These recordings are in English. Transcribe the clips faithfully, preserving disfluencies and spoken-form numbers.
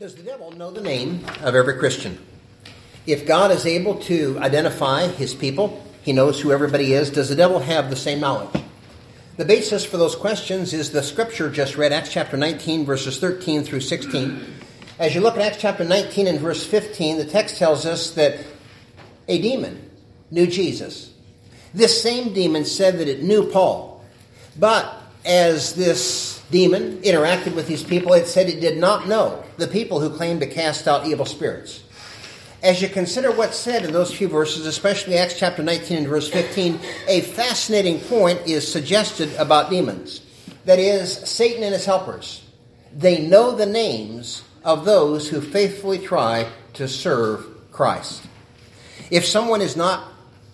Does the devil know the name of every Christian? If God is able to identify his people, he knows who everybody is, does the devil have the same knowledge? The basis for those questions is the scripture just read, Acts chapter nineteen, verses thirteen through sixteen. As you look at Acts chapter nineteen and verse fifteen, the text tells us that a demon knew Jesus. This same demon said that it knew Paul. But as this demon interacted with these people, it said it did not know the people who claimed to cast out evil spirits. As you consider what's said in those few verses, especially Acts chapter nineteen and verse fifteen, a fascinating point is suggested about demons. That is, Satan and his helpers. They know the names of those who faithfully try to serve Christ. If someone is not,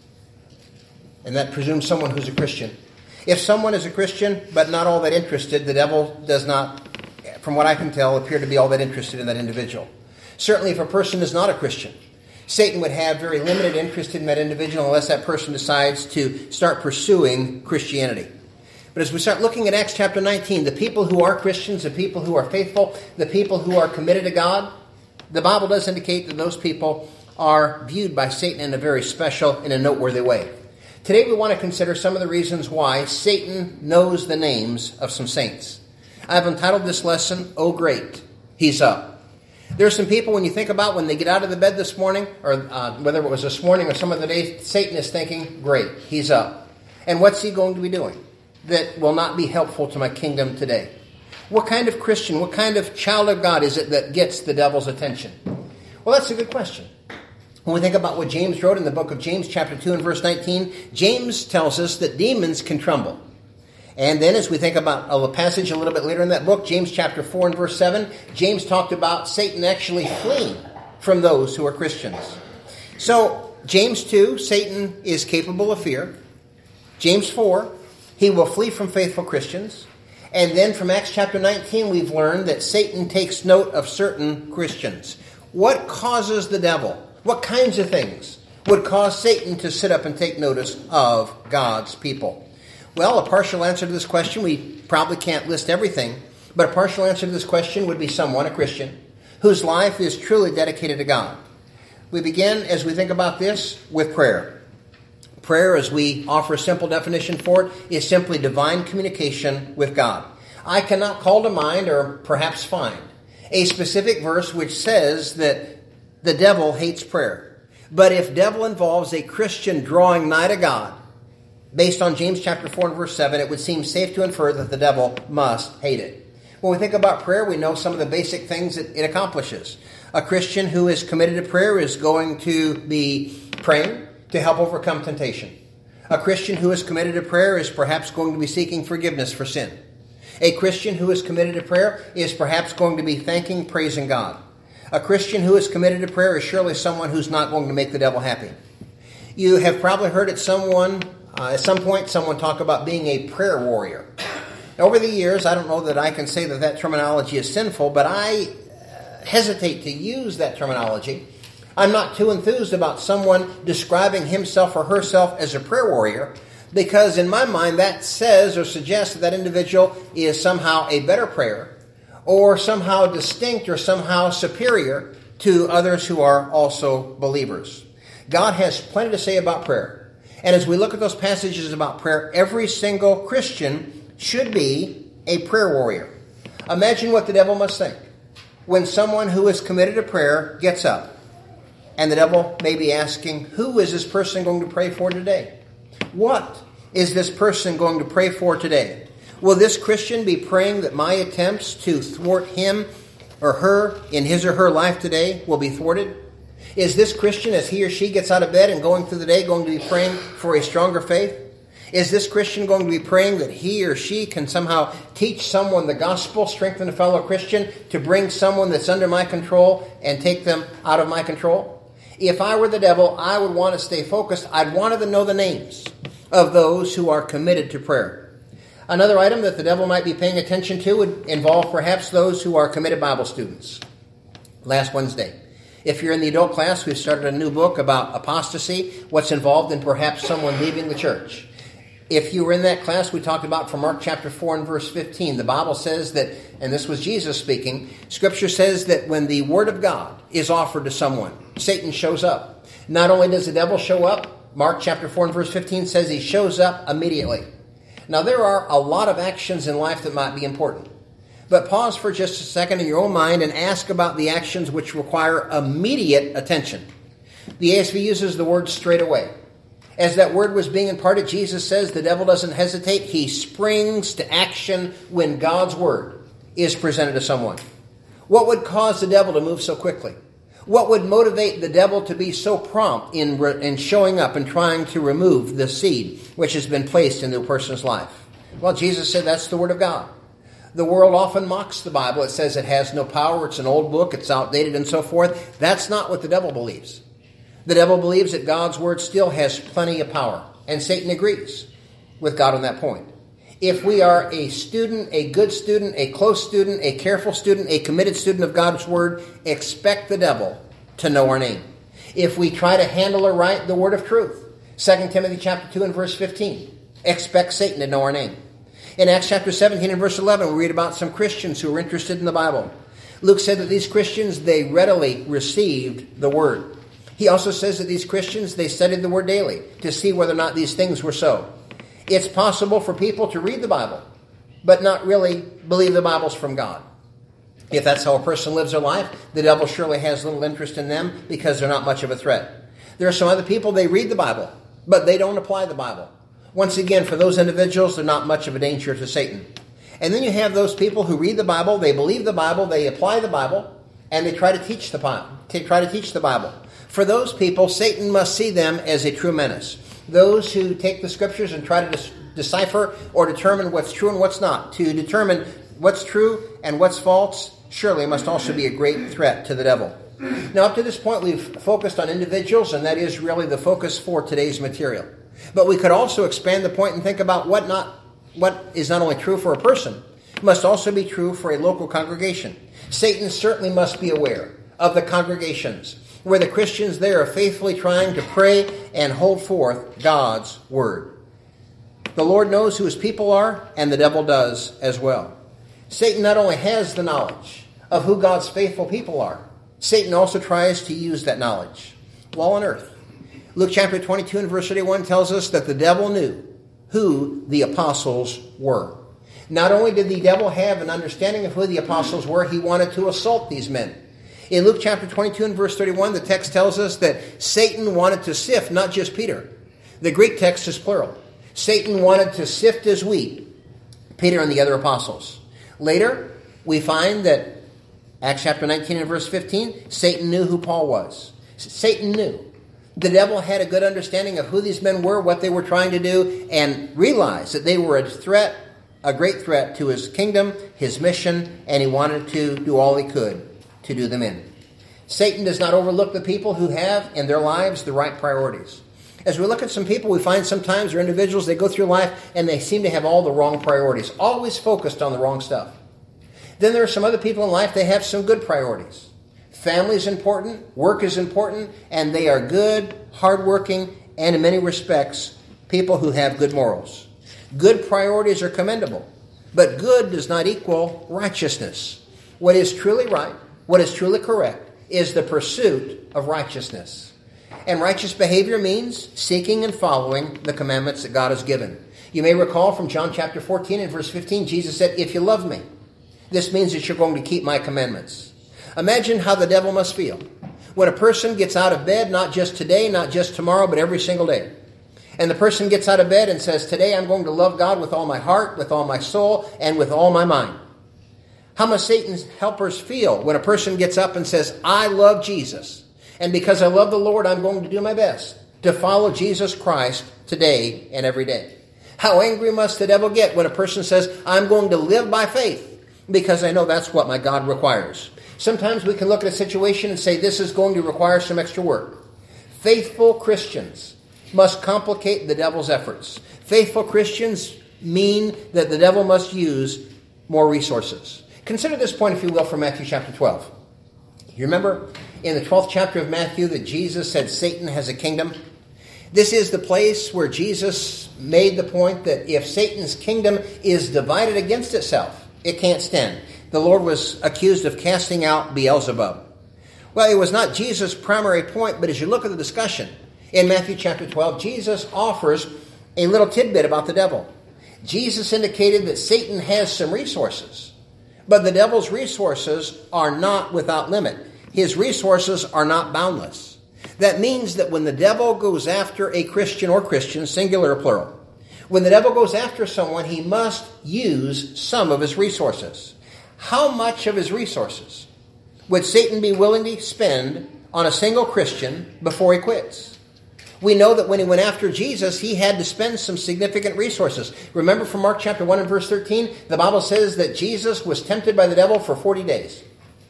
and that presumes someone who's a Christian, if someone is a Christian but not all that interested, the devil does not, from what I can tell, appear to be all that interested in that individual. Certainly if a person is not a Christian, Satan would have very limited interest in that individual unless that person decides to start pursuing Christianity. But as we start looking at Acts chapter nineteen, the people who are Christians, the people who are faithful, the people who are committed to God, the Bible does indicate that those people are viewed by Satan in a very special and a noteworthy way. Today we want to consider some of the reasons why Satan knows the names of some saints. I've entitled this lesson, Oh Great, He's Up. There are some people, when you think about when they get out of the bed this morning, or uh, whether it was this morning or some other day, Satan is thinking, great, he's up. And what's he going to be doing that will not be helpful to my kingdom today? What kind of Christian, what kind of child of God is it that gets the devil's attention? Well, that's a good question. When we think about what James wrote in the book of James, chapter two and verse nineteen, James tells us that demons can tremble. And then as we think about a passage a little bit later in that book, James chapter four and verse seven, James talked about Satan actually fleeing from those who are Christians. So, James two, Satan is capable of fear. James four, he will flee from faithful Christians. And then from Acts chapter nineteen, we've learned that Satan takes note of certain Christians. What causes the devil? What kinds of things would cause Satan to sit up and take notice of God's people? Well, a partial answer to this question, we probably can't list everything, but a partial answer to this question would be someone, a Christian, whose life is truly dedicated to God. We begin, as we think about this, with prayer. Prayer, as we offer a simple definition for it, is simply divine communication with God. I cannot call to mind, or perhaps find, a specific verse which says that the devil hates prayer. But if devil involves a Christian drawing nigh to God, based on James chapter four and verse seven, it would seem safe to infer that the devil must hate it. When we think about prayer, we know some of the basic things that it accomplishes. A Christian who is committed to prayer is going to be praying to help overcome temptation. A Christian who is committed to prayer is perhaps going to be seeking forgiveness for sin. A Christian who is committed to prayer is perhaps going to be thanking, praising God. A Christian who is committed to prayer is surely someone who's not going to make the devil happy. You have probably heard at someone, uh, at some point someone talk about being a prayer warrior. Over the years, I don't know that I can say that that terminology is sinful, but I uh, hesitate to use that terminology. I'm not too enthused about someone describing himself or herself as a prayer warrior, because in my mind that says or suggests that that individual is somehow a better prayer, or somehow distinct or somehow superior to others who are also believers. God has plenty to say about prayer. And as we look at those passages about prayer, every single Christian should be a prayer warrior. Imagine what the devil must think when someone who is committed to prayer gets up. And the devil may be asking, who is this person going to pray for today? What is this person going to pray for today? Will this Christian be praying that my attempts to thwart him or her in his or her life today will be thwarted? Is this Christian, as he or she gets out of bed and going through the day, going to be praying for a stronger faith? Is this Christian going to be praying that he or she can somehow teach someone the gospel, strengthen a fellow Christian, to bring someone that's under my control and take them out of my control? If I were the devil, I would want to stay focused. I'd want to know the names of those who are committed to prayer. Another item that the devil might be paying attention to would involve perhaps those who are committed Bible students. Last Wednesday, if you're in the adult class, we've started a new book about apostasy, what's involved in perhaps someone leaving the church. If you were in that class, we talked about from Mark chapter four and verse fifteen. The Bible says that, and this was Jesus speaking, Scripture says that when the Word of God is offered to someone, Satan shows up. Not only does the devil show up, Mark chapter four and verse fifteen says he shows up immediately. Now there are a lot of actions in life that might be important. But pause for just a second in your own mind and ask about the actions which require immediate attention. The A S V uses the word straight away. As that word was being imparted, Jesus says the devil doesn't hesitate. He springs to action when God's word is presented to someone. What would cause the devil to move so quickly? What would motivate the devil to be so prompt in, in showing up and trying to remove the seed which has been placed into a person's life? Well, Jesus said that's the word of God. The world often mocks the Bible. It says it has no power, it's an old book, it's outdated, and so forth. That's not what the devil believes. The devil believes that God's word still has plenty of power, and Satan agrees with God on that point. If we are a student, a good student, a close student, a careful student, a committed student of God's word, expect the devil to know our name. If we try to handle or write the word of truth, Second Timothy chapter two and verse fifteen, expect Satan to know our name. In Acts chapter seventeen and verse eleven, we read about some Christians who were interested in the Bible. Luke said that these Christians, they readily received the word. He also says that these Christians, they studied the word daily to see whether or not these things were so. It's possible for people to read the Bible, but not really believe the Bible's from God. If that's how a person lives their life, the devil surely has little interest in them because they're not much of a threat. There are some other people, they read the Bible, but they don't apply the Bible. Once again, for those individuals, they're not much of a danger to Satan. And then you have those people who read the Bible, they believe the Bible, they apply the Bible, and they try to teach the Bible. They try to teach the Bible. For those people, Satan must see them as a true menace. Those who take the Scriptures and try to decipher or determine what's true and what's not, to determine what's true and what's false, surely must also be a great threat to the devil. Now, up to this point, we've focused on individuals, and that is really the focus for today's material. But we could also expand the point and think about what not, what is not only true for a person, must also be true for a local congregation. Satan certainly must be aware of the congregations where the Christians there are faithfully trying to pray and hold forth God's word. The Lord knows who his people are, and the devil does as well. Satan not only has the knowledge of who God's faithful people are, Satan also tries to use that knowledge while on earth. Luke chapter twenty-two and verse thirty-one tells us that the devil knew who the apostles were. Not only did the devil have an understanding of who the apostles were, he wanted to assault these men. In Luke chapter twenty-two and verse thirty-one, the text tells us that Satan wanted to sift not just Peter. The Greek text is plural. Satan wanted to sift as wheat Peter and the other apostles. Later, we find that Acts chapter nineteen and verse fifteen, Satan knew who Paul was. Satan knew. The devil had a good understanding of who these men were, what they were trying to do, and realized that they were a threat, a great threat to his kingdom, his mission, and he wanted to do all he could to do them in. Satan does not overlook the people who have in their lives the right priorities. As we look at some people, we find sometimes or individuals, they go through life and they seem to have all the wrong priorities, always focused on the wrong stuff. Then there are some other people in life, they have some good priorities. Family is important, work is important, and they are good, hardworking, and in many respects, people who have good morals. Good priorities are commendable, but good does not equal righteousness. What is truly right, what is truly correct, is the pursuit of righteousness. And righteous behavior means seeking and following the commandments that God has given. You may recall from John chapter fourteen and verse fifteen, Jesus said, if you love me, this means that you're going to keep my commandments. Imagine how the devil must feel when a person gets out of bed, not just today, not just tomorrow, but every single day. And the person gets out of bed and says, today I'm going to love God with all my heart, with all my soul, and with all my mind. How must Satan's helpers feel when a person gets up and says, I love Jesus, and because I love the Lord, I'm going to do my best to follow Jesus Christ today and every day? How angry must the devil get when a person says, I'm going to live by faith because I know that's what my God requires? Sometimes we can look at a situation and say, this is going to require some extra work. Faithful Christians must complicate the devil's efforts. Faithful Christians mean that the devil must use more resources. Consider this point, if you will, from Matthew chapter twelve. You remember in the twelfth chapter of Matthew that Jesus said Satan has a kingdom? This is the place where Jesus made the point that if Satan's kingdom is divided against itself, it can't stand. The Lord was accused of casting out Beelzebub. Well, it was not Jesus' primary point, but as you look at the discussion, in Matthew chapter twelve, Jesus offers a little tidbit about the devil. Jesus indicated that Satan has some resources, but the devil's resources are not without limit. His resources are not boundless. That means that when the devil goes after a Christian or Christians, singular or plural, when the devil goes after someone, he must use some of his resources. How much of his resources would Satan be willing to spend on a single Christian before he quits? We know that when he went after Jesus, he had to spend some significant resources. Remember from Mark chapter one and verse thirteen, the Bible says that Jesus was tempted by the devil for forty days.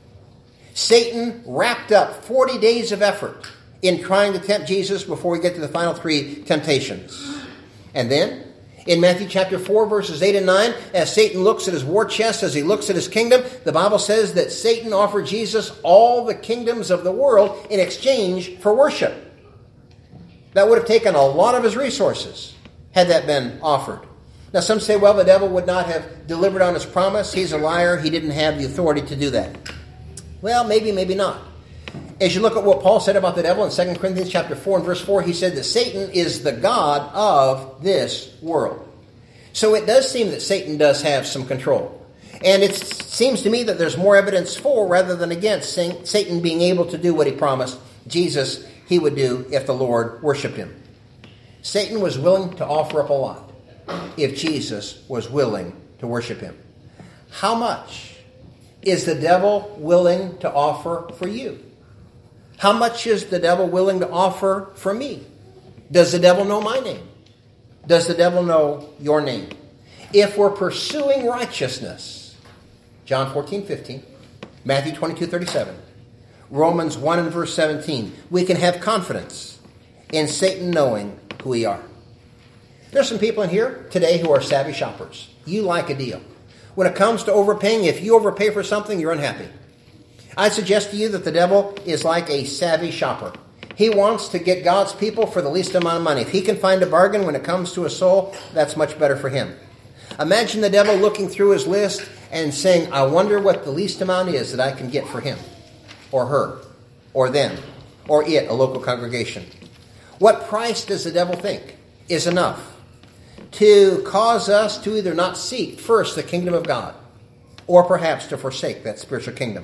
Satan wrapped up forty days of effort in trying to tempt Jesus before we get to the final three temptations. And then, in Matthew chapter four, verses eight and nine, as Satan looks at his war chest, as he looks at his kingdom, the Bible says that Satan offered Jesus all the kingdoms of the world in exchange for worship. That would have taken a lot of his resources had that been offered. Now some say, well, the devil would not have delivered on his promise. He's a liar. He didn't have the authority to do that. Well, maybe, maybe not. As you look at what Paul said about the devil in Second Corinthians chapter four and verse four, he said that Satan is the god of this world. So it does seem that Satan does have some control. And it seems to me that there's more evidence for rather than against Satan being able to do what he promised Jesus he would do if the Lord worshiped him. Satan was willing to offer up a lot if Jesus was willing to worship him. How much is the devil willing to offer for you? How much is the devil willing to offer for me? Does the devil know my name? Does the devil know your name? If we're pursuing righteousness, John fourteen fifteen, Matthew twenty-two thirty-seven, Romans one and verse seventeen, we can have confidence in Satan knowing who we are. There's some people in here today who are savvy shoppers. You like a deal. When it comes to overpaying, if you overpay for something, you're unhappy. I suggest to you that the devil is like a savvy shopper. He wants to get God's people for the least amount of money. If he can find a bargain when it comes to a soul, that's much better for him. Imagine the devil looking through his list and saying, I wonder what the least amount is that I can get for him, or her, or them, or it, a local congregation. What price does the devil think is enough to cause us to either not seek first the kingdom of God, or perhaps to forsake that spiritual kingdom?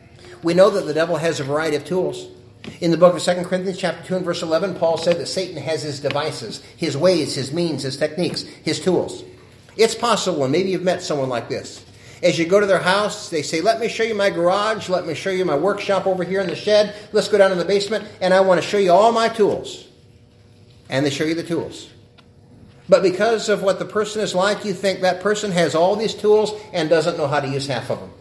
We know that the devil has a variety of tools. In the book of Second Corinthians chapter two and verse eleven, Paul said that Satan has his devices, his ways, his means, his techniques, his tools. It's possible, and maybe you've met someone like this. As you go to their house, they say, let me show you my garage, let me show you my workshop over here in the shed, let's go down in the basement, and I want to show you all my tools. And they show you the tools. But because of what the person is like, you think that person has all these tools and doesn't know how to use half of them.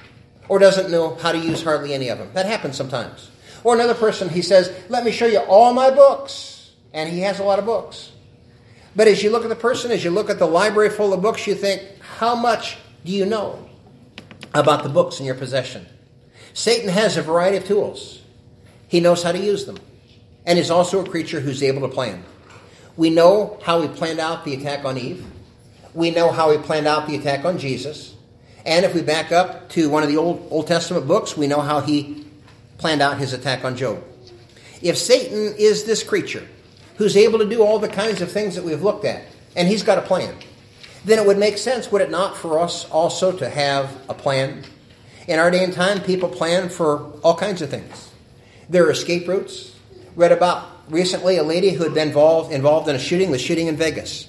Or doesn't know how to use hardly any of them. That happens sometimes. Or another person, he says, let me show you all my books. And he has a lot of books. But as you look at the person, as you look at the library full of books, you think, how much do you know about the books in your possession? Satan has a variety of tools. He knows how to use them. And he's also a creature who's able to plan. We know how he planned out the attack on Eve. We know how he planned out the attack on Jesus. And if we back up to one of the Old, Old Testament books, we know how he planned out his attack on Job. If Satan is this creature who's able to do all the kinds of things that we've looked at, and he's got a plan, then it would make sense, would it not, for us also to have a plan? In our day and time, people plan for all kinds of things. There are escape routes. Read about recently a lady who had been involved, involved in a shooting, the shooting in Vegas.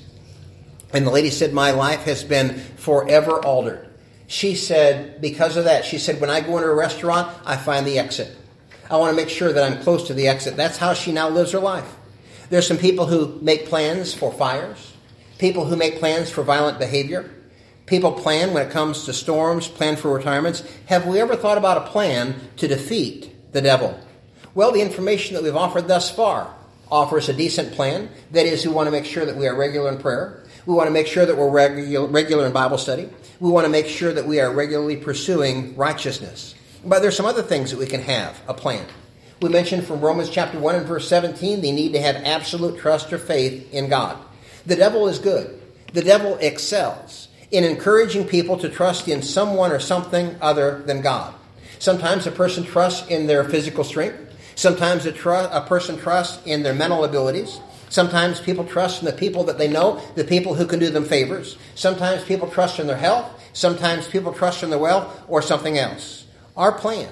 And the lady said, my life has been forever altered. She said, because of that, she said, when I go into a restaurant, I find the exit. I want to make sure that I'm close to the exit. That's how she now lives her life. There's some people who make plans for fires, people who make plans for violent behavior. People plan when it comes to storms, plan for retirements. Have we ever thought about a plan to defeat the devil? Well, the information that we've offered thus far offers a decent plan. That is, we want to make sure that we are regular in prayer. We want to make sure that we're regular, regular in Bible study. We want to make sure that we are regularly pursuing righteousness. But there's some other things that we can have, a plan. We mentioned from Romans chapter one and verse seventeen, they need to have absolute trust or faith in God. The devil is good. The devil excels in encouraging people to trust in someone or something other than God. Sometimes a person trusts in their physical strength. Sometimes a, tr- a person trusts in their mental abilities. Sometimes people trust in the people that they know, the people who can do them favors. Sometimes people trust in their health. Sometimes people trust in their wealth or something else. Our plan,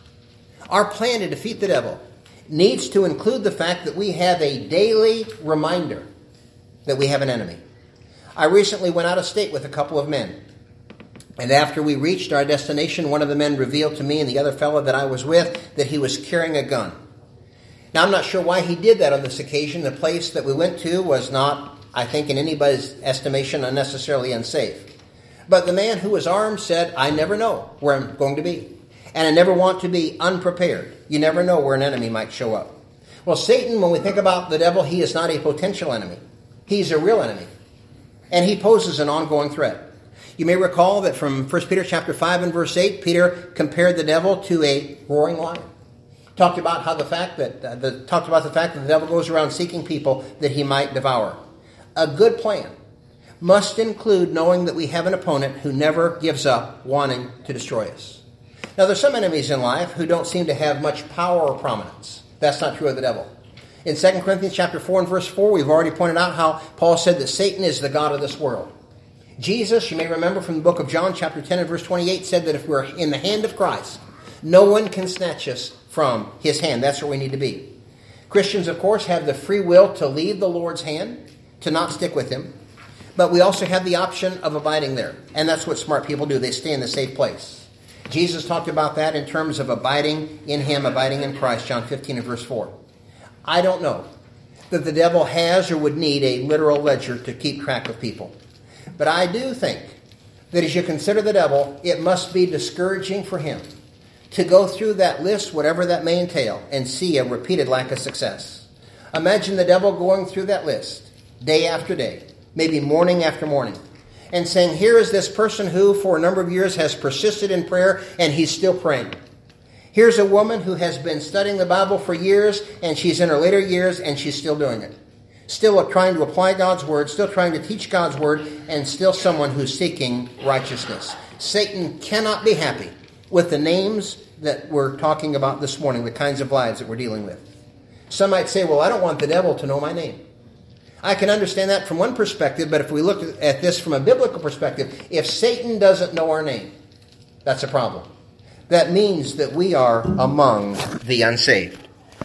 our plan to defeat the devil needs to include the fact that we have a daily reminder that we have an enemy. I recently went out of state with a couple of men. And after we reached our destination, one of the men revealed to me and the other fellow that I was with that he was carrying a gun. Now, I'm not sure why he did that on this occasion. The place that we went to was not, I think, in anybody's estimation, unnecessarily unsafe. But the man who was armed said, I never know where I'm going to be. And I never want to be unprepared. You never know where an enemy might show up. Well, Satan, when we think about the devil, he is not a potential enemy. He's a real enemy. And he poses an ongoing threat. You may recall that from First Peter chapter five and verse eight, Peter compared the devil to a roaring lion. Talked about how the fact that uh, the talked about the fact that the devil goes around seeking people that he might devour. A good plan must include knowing that we have an opponent who never gives up wanting to destroy us. Now, there's some enemies in life who don't seem to have much power or prominence. That's not true of the devil. In Second Corinthians chapter four and verse four, we've already pointed out how Paul said that Satan is the god of this world. Jesus, you may remember from the book of John chapter ten and verse twenty-eight, said that if we're in the hand of Christ, no one can snatch us from his hand. That's where we need to be. Christians, of course, have the free will to leave the Lord's hand, to not stick with him. But we also have the option of abiding there. And that's what smart people do. They stay in the safe place. Jesus talked about that in terms of abiding in him, abiding in Christ, John fifteen and verse four. I don't know that the devil has or would need a literal ledger to keep track of people. But I do think that as you consider the devil, it must be discouraging for him to go through that list, whatever that may entail, and see a repeated lack of success. Imagine the devil going through that list day after day, maybe morning after morning, and saying, here is this person who for a number of years has persisted in prayer and he's still praying. Here's a woman who has been studying the Bible for years and she's in her later years and she's still doing it. Still trying to apply God's word, still trying to teach God's word, and still someone who's seeking righteousness. Satan cannot be happy with the names that we're talking about this morning, the kinds of lives that we're dealing with. Some might say, well, I don't want the devil to know my name. I can understand that from one perspective, but if we look at this from a biblical perspective, if Satan doesn't know our name, that's a problem. That means that we are among the unsaved.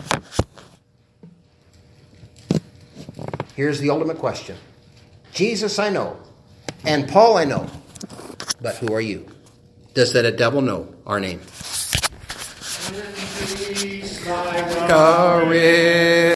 Here's the ultimate question. Jesus I know, and Paul I know, but who are you? Does that devil know our name? Courage.